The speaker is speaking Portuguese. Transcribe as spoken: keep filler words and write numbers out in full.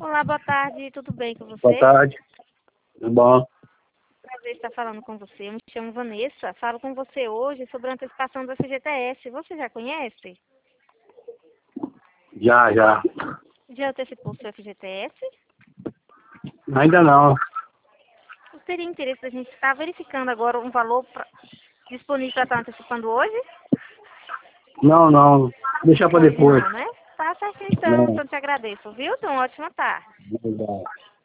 Olá, boa tarde, tudo bem com você? Boa tarde. Tudo bom? Prazer estar falando com você. Eu me chamo Vanessa. Falo com você hoje sobre a antecipação do F G T S. Você já conhece? Já, já. Já antecipou seu F G T S? Ainda não. Você teria interesse da gente estar verificando agora um valor pra, disponível para estar antecipando hoje? Não, não. Deixar para Hoje depois. não, né? Tá certinho então. Não. Então te agradeço, viu? Então, ótima tarde. Obrigado.